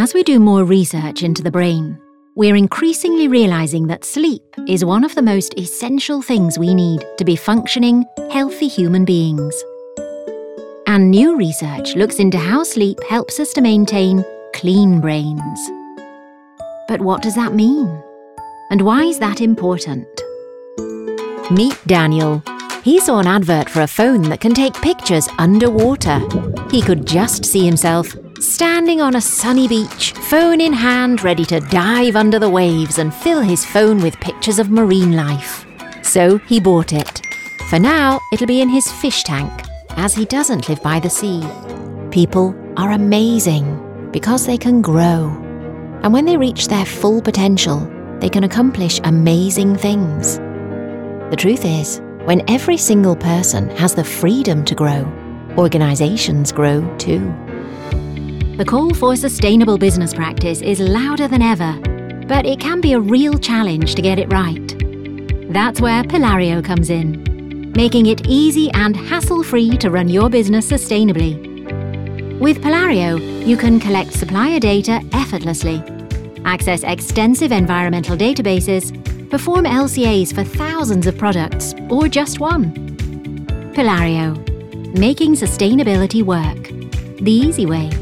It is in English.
As we do more research into the brain, we're increasingly realizing that sleep is one of the most essential things we need to be functioning, healthy human beings. And new research looks into how sleep helps us to maintain clean brains. But what does that mean? And why is that important? Meet Daniel. He saw an advert for a phone that can take pictures underwater. He could just see himself standing on a sunny beach, phone in hand, ready to dive under the waves and fill his phone with pictures of marine life. So he bought it. For now, it'll be in his fish tank, as he doesn't live by the sea. People are amazing because they can grow. And when they reach their full potential, they can accomplish amazing things. The truth is, when every single person has the freedom to grow, organizations grow too. The call for sustainable business practice is louder than ever, but it can be a real challenge to get it right. That's where Pelario comes in, making it easy and hassle-free to run your business sustainably. With Pelario, you can collect supplier data effortlessly, access extensive environmental databases, perform LCAs for thousands of products or just one. Pelario, making sustainability work the easy way.